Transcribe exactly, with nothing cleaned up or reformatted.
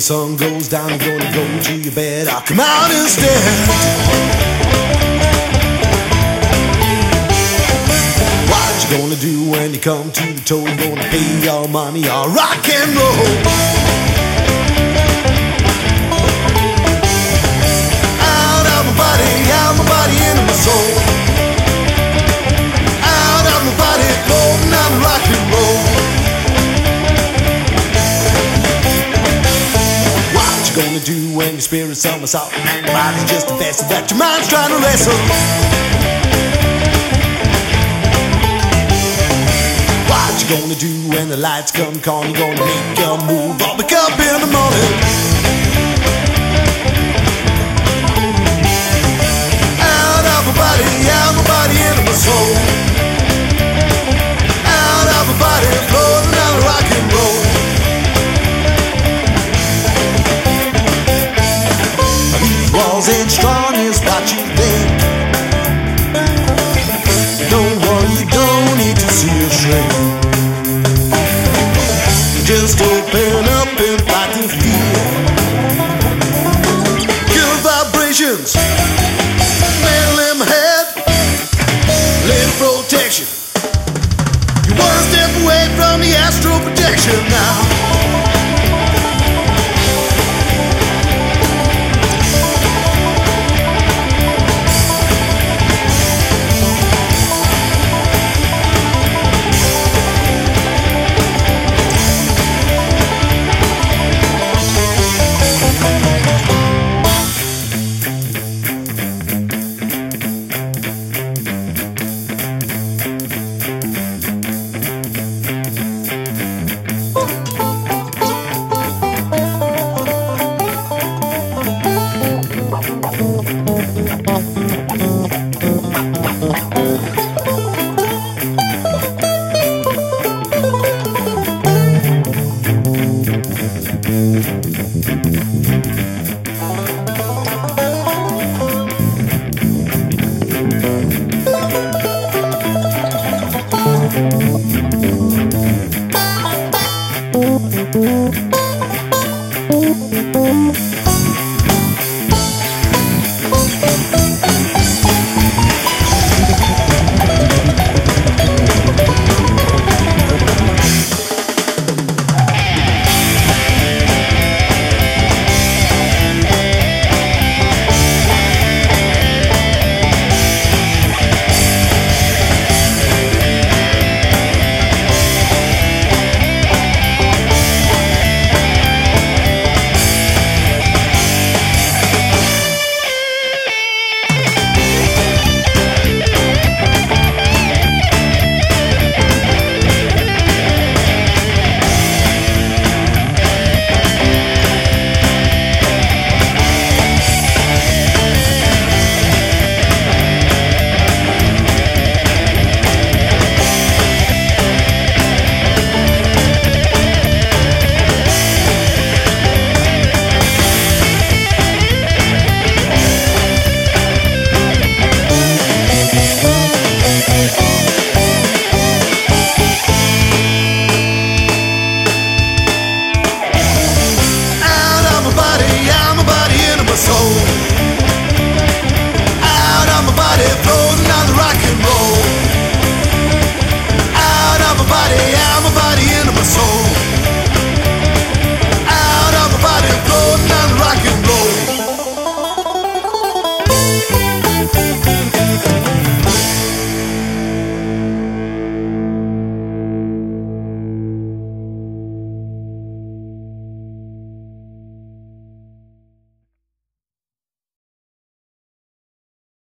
sun goes down, you're gonna go to your bed. I'll come out instead. What you gonna do when you come to the toe? You're gonna pay your money or rock and roll. Out of my body, out of my body, into my soul. Out of my body, floating down the rock and roll. Gonna do when your spirit's somersault and your body's just a vessel that your mind's trying to wrestle. What you gonna do when the lights come calling? You're gonna make your move or wake up in the morning. Out of my body, out of my body, into my soul. Out of my body, floating down the rock and roll. Walls ain't strong is what you think. Don't worry, you don't need to see a shrink. Just open up and fight the fear. Good vibrations, metal in my head, lady protection. You're one step away from the astral projection now. Thank you.